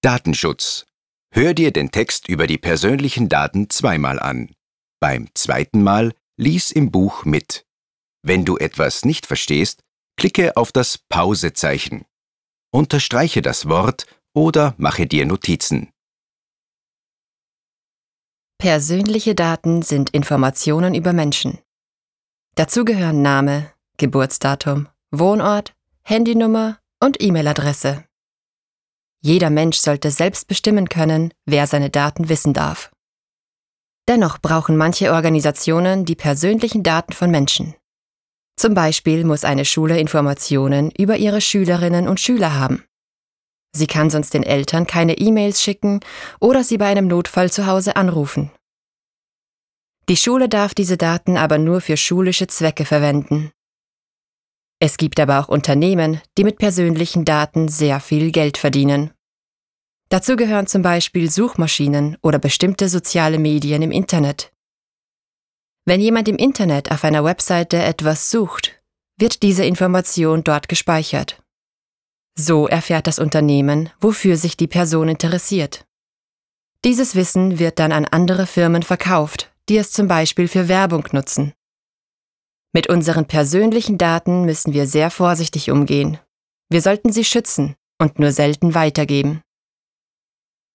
Datenschutz. Hör dir den Text über die persönlichen Daten zweimal an. Beim zweiten Mal lies im Buch mit. Wenn du etwas nicht verstehst, klicke auf das Pausezeichen. Unterstreiche das Wort oder mache dir Notizen. Persönliche Daten sind Informationen über Menschen. Dazu gehören Name, Geburtsdatum, Wohnort, Handynummer und E-Mail-Adresse. Jeder Mensch sollte selbst bestimmen können, wer seine Daten wissen darf. Dennoch brauchen manche Organisationen die persönlichen Daten von Menschen. Zum Beispiel muss eine Schule Informationen über ihre Schülerinnen und Schüler haben. Sie kann sonst den Eltern keine E-Mails schicken oder sie bei einem Notfall zu Hause anrufen. Die Schule darf diese Daten aber nur für schulische Zwecke verwenden. Es gibt aber auch Unternehmen, die mit persönlichen Daten sehr viel Geld verdienen. Dazu gehören zum Beispiel Suchmaschinen oder bestimmte soziale Medien im Internet. Wenn jemand im Internet auf einer Webseite etwas sucht, wird diese Information dort gespeichert. So erfährt das Unternehmen, wofür sich die Person interessiert. Dieses Wissen wird dann an andere Firmen verkauft, die es zum Beispiel für Werbung nutzen. Mit unseren persönlichen Daten müssen wir sehr vorsichtig umgehen. Wir sollten sie schützen und nur selten weitergeben.